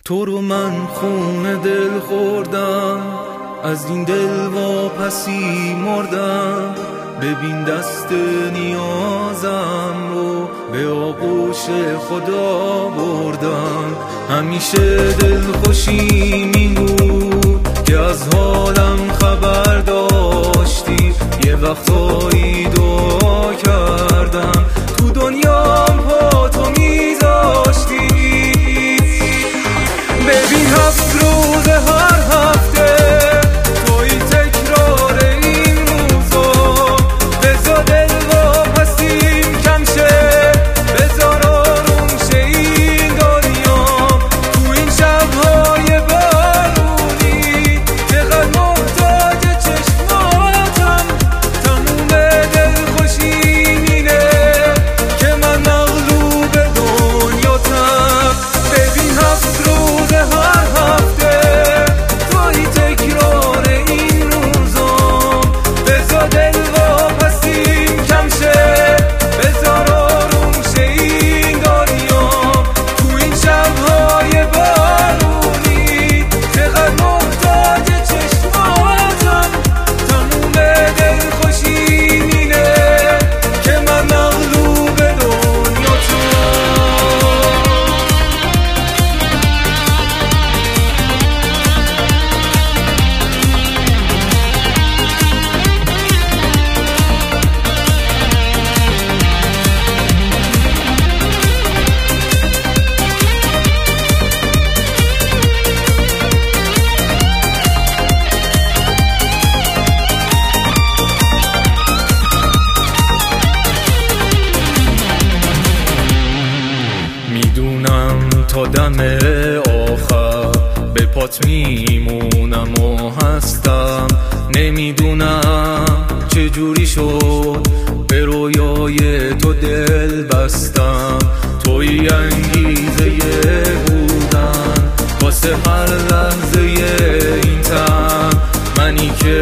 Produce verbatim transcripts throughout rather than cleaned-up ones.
تو رو من خون دل خوردم، از این دل واپسی مردم. ببین دست نیازم رو به آغوش خدا بردم. همیشه دل خوشیم این بود که از حالم خبر داشتی. یه وقتایی دعا کردم تو دنیام پا تو میذاشتی. ببین هفت روز هر هفته توی تکرار این روزا. بذار دل واپسیم کم شه، بذار آروم شه این دنیا. تو این شب‌های بارونی چقدر محتاج چشماتم. تموم دل خوشیم اینه که من مغلوب دنیاتم. ببین هفت روز هر هفته توی تکرار این روزا. بذار دل واپسیم کم شه، بذار آروم شه این دنیا. تو این شب‌های بارونی چقدر محتاج چشماتم. تموم دل خوشیم اینه که من مغلوب دنیاتم. میدونم تا دم آخر به پات میمونم و هستم. نمیدونم چجوری شد به رویای تو دل بستم. توی انگیزه بودن واسه هر لحظه این تن. منی که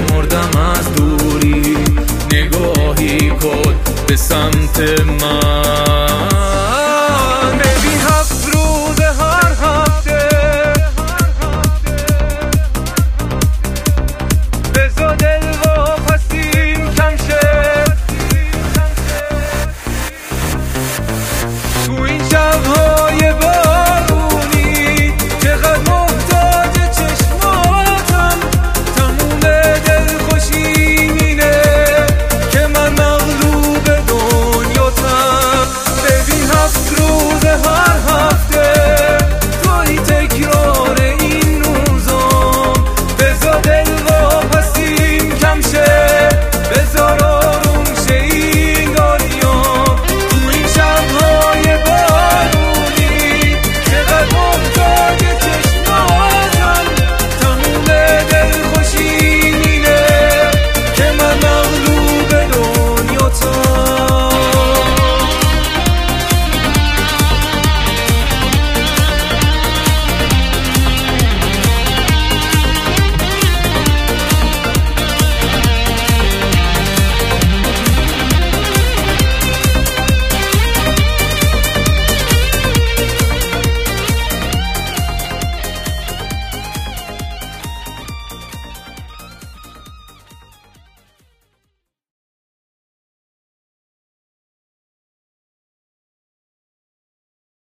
مردم از دوری، نگاهی کن به سمت من.